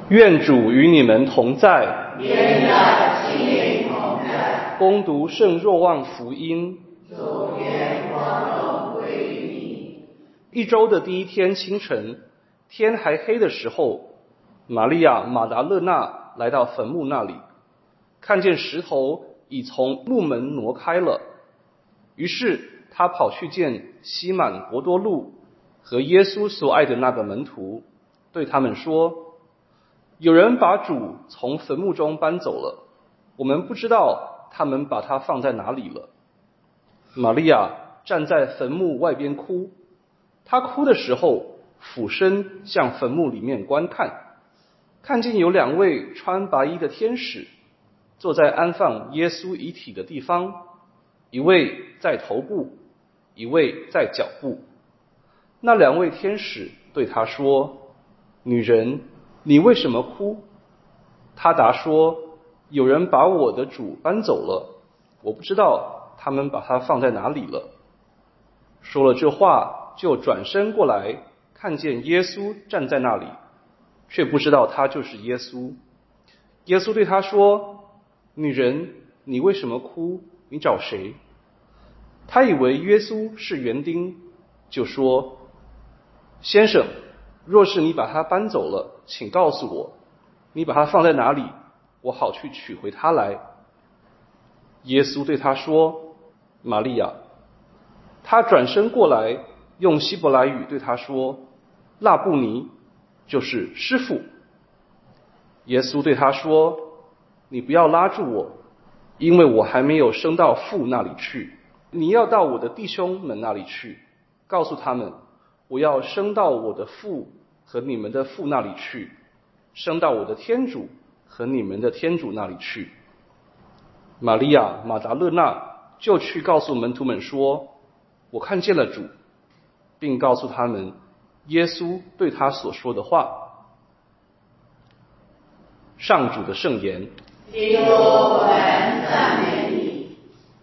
愿主与你们同在。 愿的心灵同在。 恭读圣若望福音。 主愿光荣归于你。 一周的第一天清晨，天还黑的时候，玛利亚马达勒纳来到坟墓那里，看见石头已从墓门挪开了，于是他跑去见西满伯多禄和耶稣所爱的那个门徒，对他们说：有人把主从坟墓中搬走了，我们不知道他们把他放在哪里了。玛利亚站在坟墓外边哭，她哭的时候俯身向坟墓里面观看，看见有两位穿白衣的天使坐在安放耶稣遗体的地方，一位在头部，一位在脚部。那两位天使对她说：女人，你为什么哭？他答说：有人把我的主搬走了，我不知道他们把他放在哪里了。说了这话，就转身过来，看见耶稣站在那里，却不知道他就是耶稣。耶稣对他说：女人，你为什么哭？你找谁？他以为耶稣是园丁，就说：先生，若是你把他搬走了，请告诉我，你把他放在哪里，我好去取回他来。耶稣对他说：玛利亚。他转身过来，用希伯来语对他说：拉布尼，就是师傅。耶稣对他说：你不要拉住我，因为我还没有升到父那里去，你要到我的弟兄们那里去，告诉他们，我要升到我的父和你们的父那里去，升到我的天主和你们的天主那里去。玛利亚马达勒纳就去告诉门徒们说：我看见了主，并告诉他们耶稣对他所说的话。上主的圣言。 基督，我们赞美你。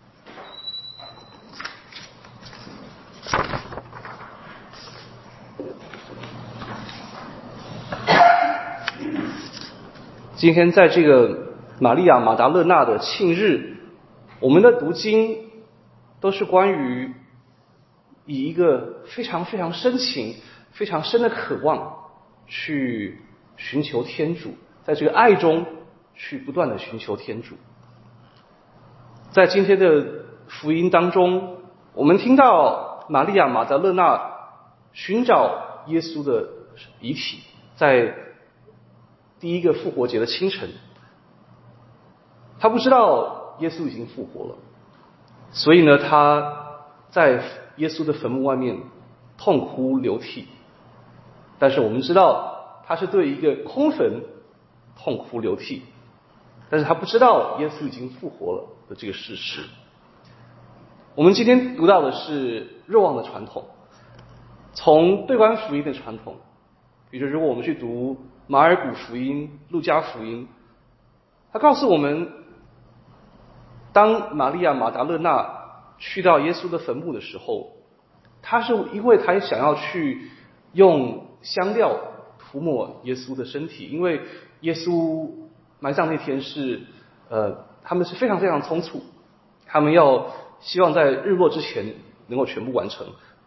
今天在这个玛利亚马达勒纳的庆日，我们的读经都是关于以一个非常非常深情、非常深的渴望去寻求天主，在这个爱中去不断的寻求天主。在今天的福音当中，我们听到玛利亚马达勒纳寻找耶稣的遗体，在第一个复活节的清晨，他不知道耶稣已经复活了，所以呢，他在耶稣的坟墓外面痛哭流涕。但是我们知道，他是对一个空坟痛哭流涕，但是他不知道耶稣已经复活了的这个事实。我们今天读到的是若望的传统，从对观福音的传统，比如如果我们去读马尔谷福音、路加福音，他告诉我们，当玛利亚马达勒纳去到耶稣的坟墓的时候，他是因为他想要去用香料涂抹耶稣的身体，因为耶稣埋葬那天是他们是非常非常匆促，他们要希望在日落之前能够全部完成。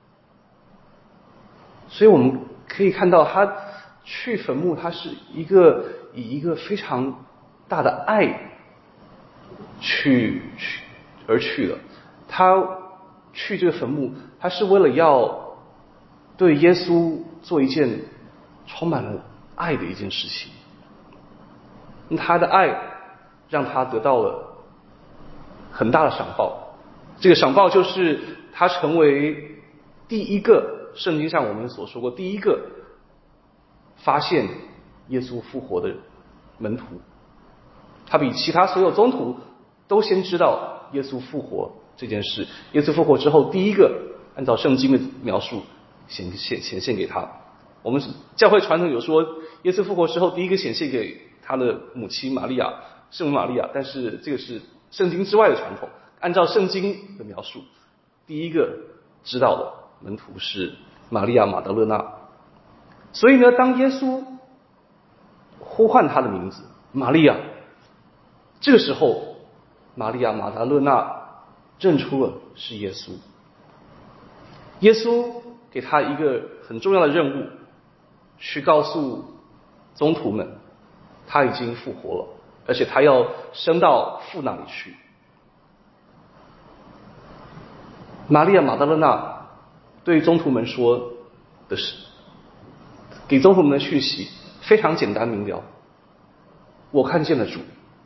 所以我们可以看到他去坟墓，他是以一个非常大的爱而去了。他去这个坟墓，他是为了要对耶稣做一件充满了爱的一件事情。他的爱让他得到了很大的赏报，这个赏报就是他成为第一个，圣经上我们所说过第一个发现耶稣复活的门徒。他比其他所有宗徒都先知道耶稣复活这件事。耶稣复活之后，第一个按照圣经的描述显现给他。我们教会传统有说，耶稣复活之后第一个显现给他的母亲玛利亚，圣母玛利亚，但是这个是圣经之外的传统。按照圣经的描述，第一个知道的门徒是玛利亚马达勒纳。所以呢，当耶稣呼唤他的名字，玛利亚。这个时候，玛利亚马达勒纳认出了是耶稣。耶稣给他一个很重要的任务，去告诉宗徒们，他已经复活了，而且他要升到父那里去。玛利亚马达勒纳对宗徒们说的是，给宗徒们的讯息非常简单明了，我看见了主。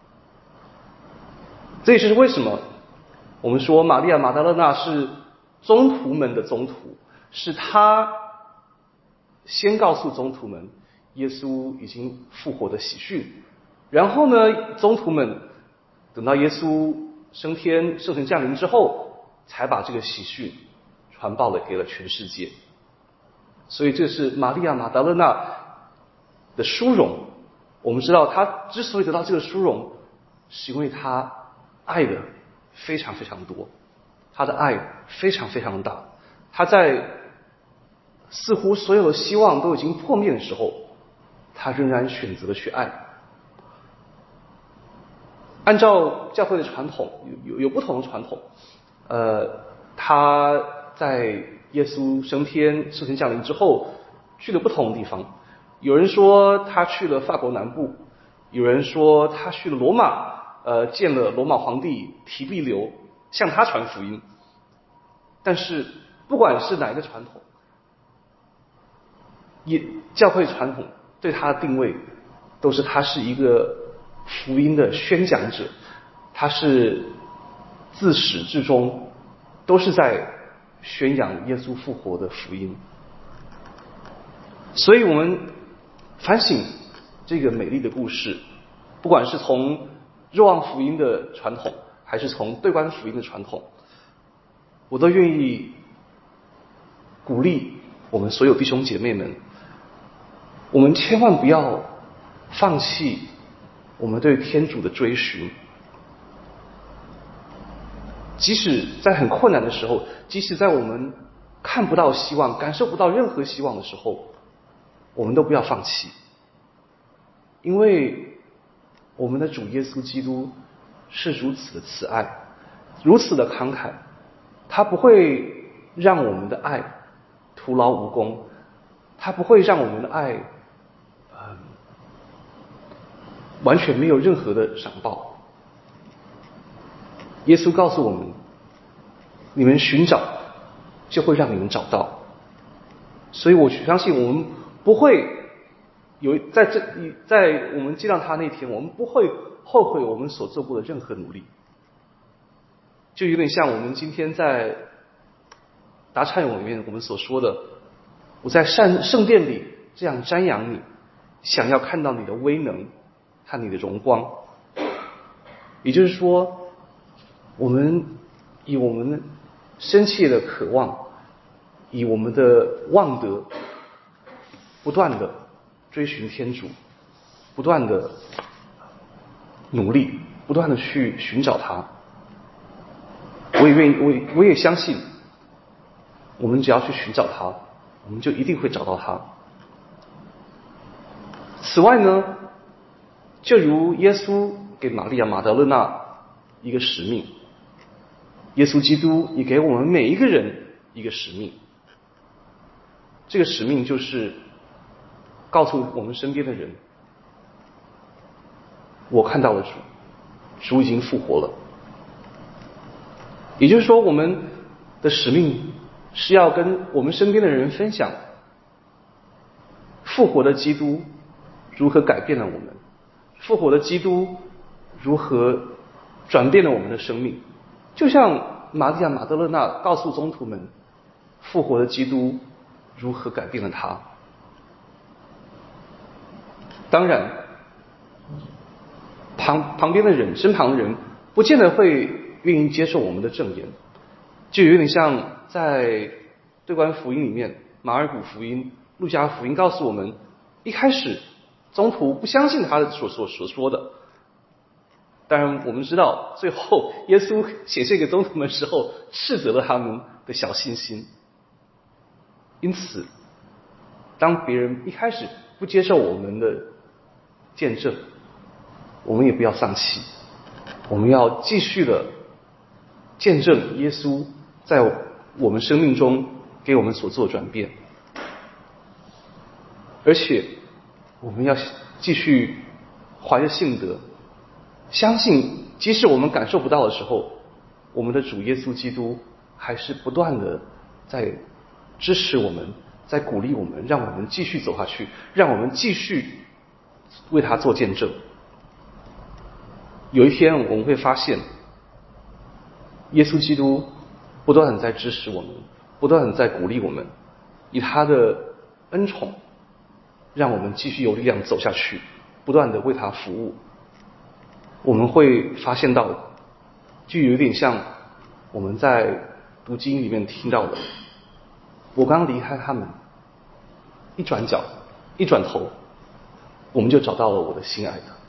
这也是为什么我们说玛利亚马达勒纳是宗徒们的宗徒，是他先告诉宗徒们耶稣已经复活的喜讯，然后呢，宗徒们等到耶稣升天圣神降临之后，才把这个喜讯传报了给了全世界。所以这是玛利亚马达勒纳的殊荣。我们知道他之所以得到这个殊荣，是因为他爱的非常非常多，他的爱非常非常大。他在似乎所有的希望都已经破灭的时候，他仍然选择了去爱。按照教会的传统，有不同的传统。他在耶稣升天圣神降临之后去了不同的地方。有人说他去了法国南部，有人说他去了罗马，见了罗马皇帝提庇留，向他传福音。但是不管是哪一个传统，教会传统对他的定位都是他是一个福音的宣讲者，他是自始至终都是在宣扬耶稣复活的福音。所以我们反省这个美丽的故事，不管是从若望福音的传统，还是从对观福音的传统，我都愿意鼓励我们所有弟兄姐妹们，我们千万不要放弃我们对天主的追寻。即使在很困难的时候，即使在我们看不到希望，感受不到任何希望的时候，我们都不要放弃。因为我们的主耶稣基督是如此的慈爱，如此的慷慨，他不会让我们的爱徒劳无功，他不会让我们的爱完全没有任何的赏报。耶稣告诉我们，你们寻找就会让你们找到。所以我相信我们不会有在我们见到他那天，我们不会后悔我们所做过的任何努力。就有点像我们今天在答忏咏里面我们所说的，我在圣殿里这样瞻仰你，想要看到你的威能和你的荣光。也就是说，我们以我们深切的渴望，以我们的望德，不断的追寻天主，不断的努力，不断的去寻找他。我也相信，我们只要去寻找他，我们就一定会找到他。此外呢，就如耶稣给玛利亚马达勒纳一个使命，耶稣基督也给我们每一个人一个使命。这个使命就是告诉我们身边的人，我看到了主，主已经复活了。也就是说，我们的使命是要跟我们身边的人分享复活的基督如何改变了我们，复活的基督如何转变了我们的生命。就像玛利亚马德勒纳告诉宗徒们，复活的基督如何改变了他。当然旁边的人，身旁的人不见得会愿意接受我们的证言，就有点像在对观福音里面，马尔谷福音、路加福音告诉我们，一开始宗徒不相信他所说的。当然我们知道，最后耶稣显现给宗徒们的时候，斥责了他们的小信心。因此当别人一开始不接受我们的见证，我们也不要丧气，我们要继续的见证耶稣在我们生命中给我们所做的转变，而且我们要继续怀着信德，相信即使我们感受不到的时候，我们的主耶稣基督还是不断的在支持我们，在鼓励我们，让我们继续走下去，让我们继续为他做见证。有一天我们会发现，耶稣基督不断的在支持我们，不断的在鼓励我们，以他的恩宠让我们继续有力量走下去，不断的为他服务。我们会发现到，就有点像我们在读经里面听到的，我刚离开他们，一转角一转头，我们就找到了我的心爱的。